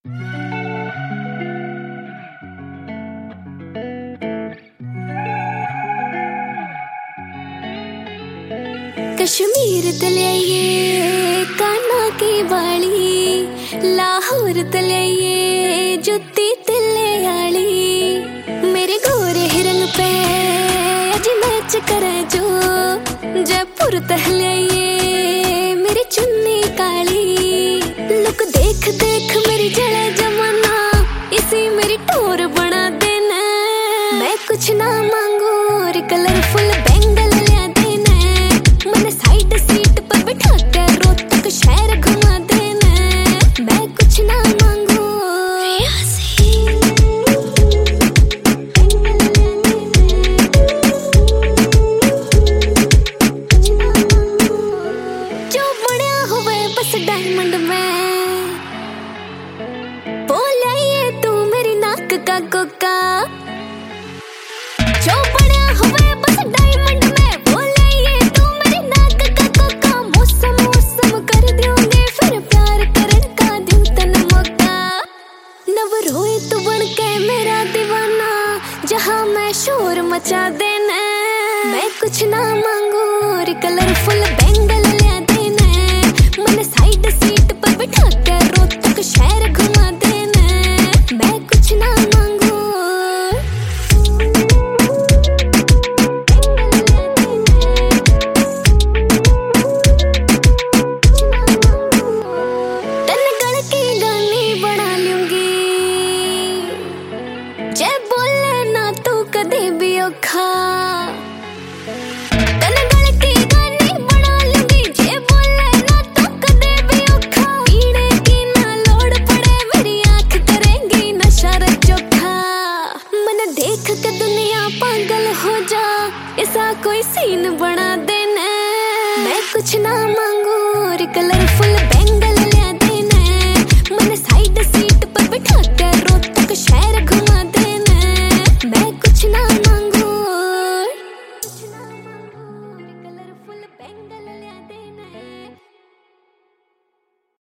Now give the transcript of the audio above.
कश्मीर तलिए काना की बाली, लाहौर तलिए जुत्ती तिले आली। मेरे गोरे रंग पे अज मैच करे जो, जयपुर तहलिए मेरी चुन्नी काली। लुक देख देख मेरी जले जमाना, इसी मेरी टोर बना देना। मैं कुछ ना मांगू और कलरफुल बैंगल ले देना। मन साइड सीट पर बिठा के रोहतक शहर घुमा देना। मैं कुछ ना मांगू जो बड़ा हुए बस डायमंड में। बोल आइए तू मेरी नाक का कोका, जो बड़ा हुए बस डायमंड में। बोल आइए तू मेरी नाक का कोका। मौसम मौसम कर दूंगी फिर प्यार करन का दूं तन मौका। नव रोए तू बन के मेरा दीवाना, जहां मैं शोर मचा देना। मैं कुछ ना मांगू और कलरफुल बैंगल ले देना। मन साइड सीट पर बिठा के रोहतक शहर घुमा देना। मैं कुछ ना मांगू कदे भी औखा। तन गल की गानी बना लूंगी, जे बोले ना तो कदे भी औखा। पीने की ना लोड़ पड़े मेरी आंख करेंगी नशा चोखा। मन देख के दुनिया पागल हो जा, ऐसा कोई सीन बना देना। मैं कुछ ना मांग